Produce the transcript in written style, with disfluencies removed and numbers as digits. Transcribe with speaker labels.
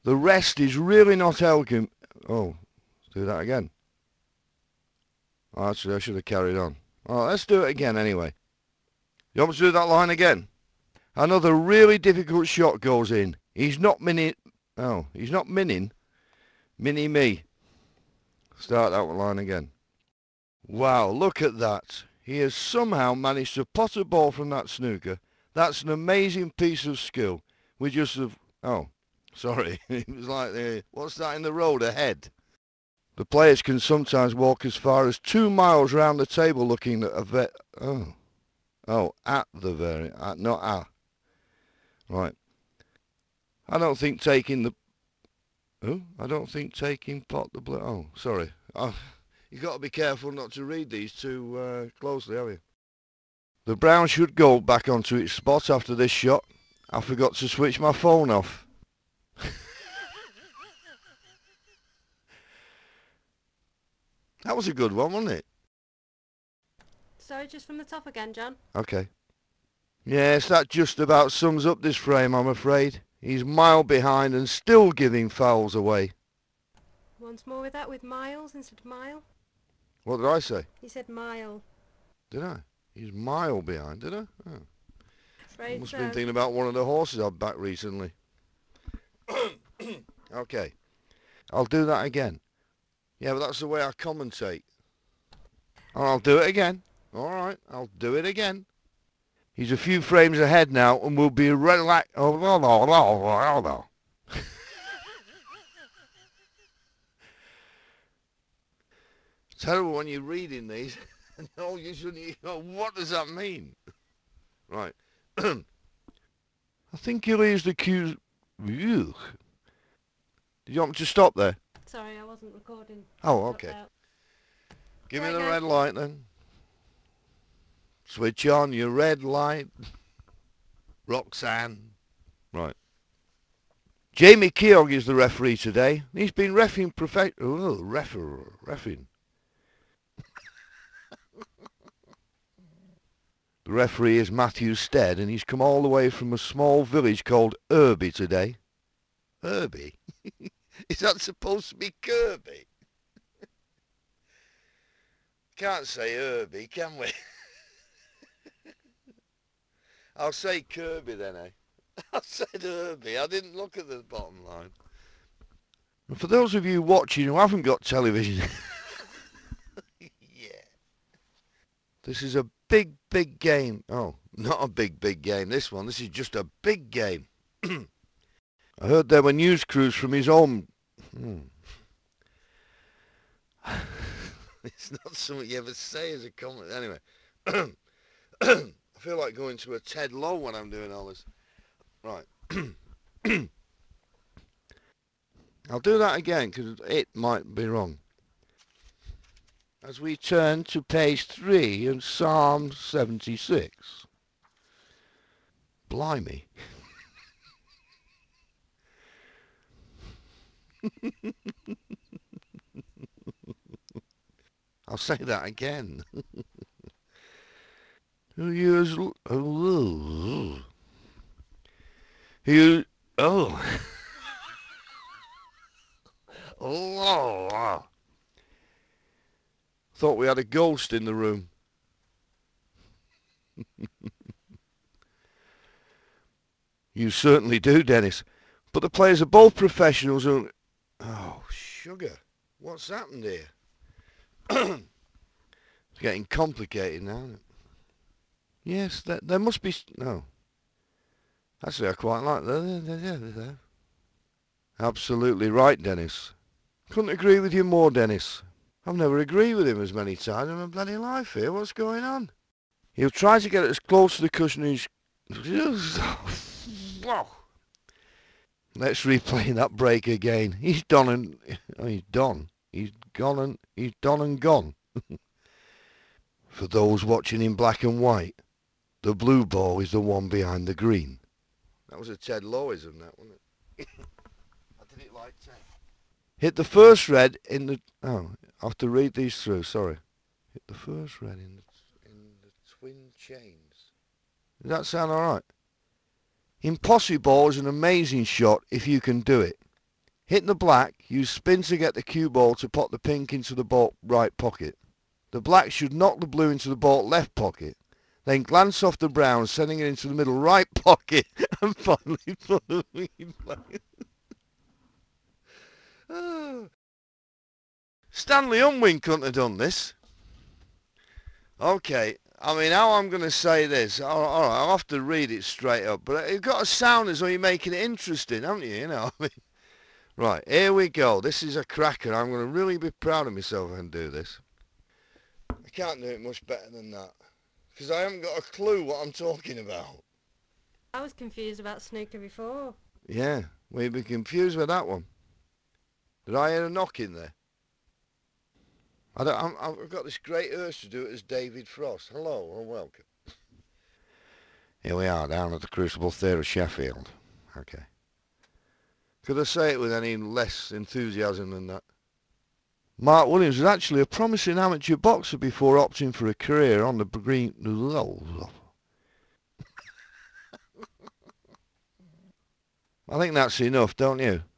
Speaker 1: The rest is really not helping. Oh, let's do that again. Oh, actually, I should have carried on. Oh, let's do it again anyway. You want me to do that line again? Another really difficult shot goes in. He's not minning. Oh, he's not minning. Mini me. Start that line again. Wow, look at that. He has somehow managed to pot a ball from that snooker. That's an amazing piece of skill. We just have... Oh, sorry. It was like the... What's that in the road ahead? The players can sometimes walk as far as 2 miles round the table looking at a Oh. Oh, at the very... not at. Right. I don't think taking the... Oh, I don't think taking pot the... Oh, sorry. Oh, you've got to be careful not to read these too closely, have you? The brown should go back onto its spot after this shot. I forgot to switch my phone off. That was a good one, wasn't it?
Speaker 2: Sorry, just from the top again, John.
Speaker 1: Okay. Yes, that just about sums up this frame, I'm afraid. He's mile behind and still giving fouls away.
Speaker 2: Once more with that, with miles instead of mile.
Speaker 1: What did I say?
Speaker 2: You said mile.
Speaker 1: Did I? He's mile behind, did I? Oh.
Speaker 2: Afraid
Speaker 1: Must
Speaker 2: so.
Speaker 1: have been thinking about one of the horses I've backed recently. Okay. I'll do that again. Yeah, but that's the way I commentate. And I'll do it again. Alright, I'll do it again. He's a few frames ahead now and will be relaxed. Oh, no, no, no, no. Terrible when you're reading these. No, you shouldn't. What does that mean? Right. I think he'll use the cues. Did you want me to stop there?
Speaker 2: Sorry, I wasn't recording.
Speaker 1: Oh, okay. Give me the red light then. Switch on your red light. Roxanne. Right. Jamie Keogh is the referee today. He's been reffing reffing. The referee is Matthew Stead, and he's come all the way from a small village called Irby today. Irby? Is that supposed to be Kirby? Can't say Irby, can we? I'll say Kirby then, eh? I said Irby. I didn't look at the bottom line. And for those of you watching who haven't got television, yeah, this is a big, big game. Oh, not a big, big game, this one. This is just a big game. I heard there were news crews from his home. It's not something you ever say as a comment. Anyway, I feel like going to a Ted Lowe when I'm doing all this. Right. I'll do that again because it might be wrong. As we turn to page 3 in Psalm 76. Blimey. I'll say that again. Who used... Oh. Who... Oh. Oh. Thought we had a ghost in the room. You certainly do, Dennis. But the players are both professionals and... Oh, sugar. What's happened here? It's getting complicated now, isn't it? Yes, there must be... No. Actually, I quite like that. Absolutely right, Dennis. Couldn't agree with you more, Dennis. I've never agreed with him as many times in my bloody life here. What's going on? He'll try to get it as close to the cushion as... Let's replay that break again. He's done and... He's done. He's gone and... He's done and gone. For those watching in black and white, the blue ball is the one behind the green. That was a Ted Lowism, that, wasn't it? I did it like Ted. Hit the first red in the... Oh, I have to read these through, sorry. Hit the first red in the twin chains. Does that sound alright? Impossible is an amazing shot if you can do it. Hit the black, use spin to get the cue ball to pop the pink into the ball right pocket. The black should knock the blue into the ball left pocket. Then glance off the brown, sending it into the middle right pocket, and finally put the green black. Stanley Unwin couldn't have done this. Okay, I mean, how I'm going to say this, all right, I'll have to read it straight up, but you've got to sound as though you're making it interesting, haven't you? You know, I mean, right, here we go. This is a cracker. I'm going to really be proud of myself if I can do this. I can't do it much better than that, because I haven't got a clue what I'm talking about.
Speaker 2: I was confused about snooker before.
Speaker 1: Yeah, we'd be confused with that one. Did I hear a knock in there? I've got this great urge to do it as David Frost. Hello and welcome. Here we are down at the Crucible Theatre, Sheffield. Okay. Could I say it with any less enthusiasm than that? Mark Williams was actually a promising amateur boxer before opting for a career on the green. I think that's enough, don't you?